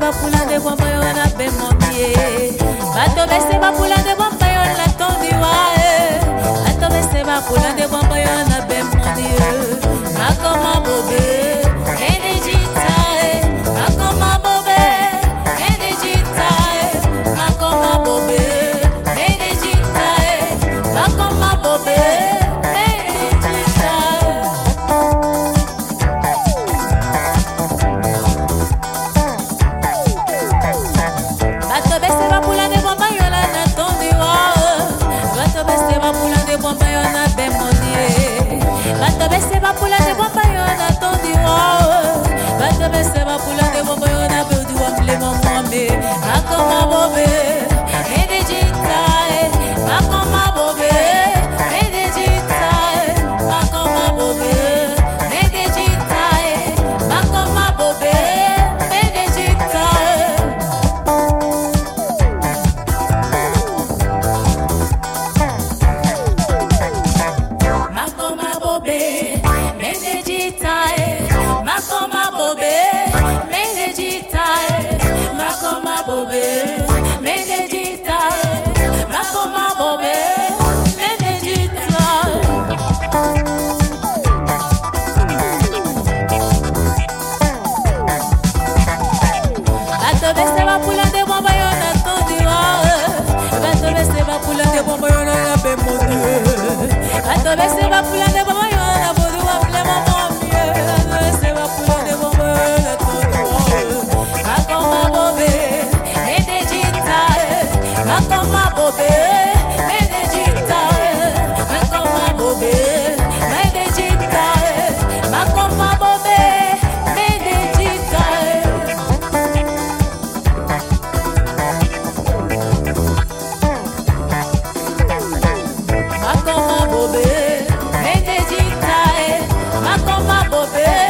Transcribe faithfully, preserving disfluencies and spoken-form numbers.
ba pula de bomba yo na be momie. Bato bese ba pula de bomba yo la tondi wae. Bato bese ba pula de bomba yo na be momie. Makoma bobe, enejita e. Makoma bobe, enejita e. Makoma bobe, enejita e. Makoma bobe, enejita e. Bato bese ba pula de bomba yo la na tondi wae. Bato bese ba pula de bomba yo na be momie. Bato bese ba pula de bomba yo na tondi wae. Bato bese ba pula de bomba yo na be du amle mombe. Makoma bobe, enejita e. Makoma bobe, enejita e. Makoma bobe, enejita e. Makoma bobe, enejita e. Makoma bobe, menejita e. Makoma bobe, menejita e. Makoma bobe, menejita e. Makoma bobe, menejita e. Bato bese ba pula de bomba yo na tondi wae. Bato bese ba pula de bomba yo na be momie. Bato bese ba pula de bomba yo na bodu amle momie. Bato bese ba pula de bomba yo na tondi wae. Makoma bobe, enejita e. Makoma bobe, enejita e. Makoma bobe, enejita e. Makoma bobe, enejita e. Makoma bobe, enejita e. Makoma bobe.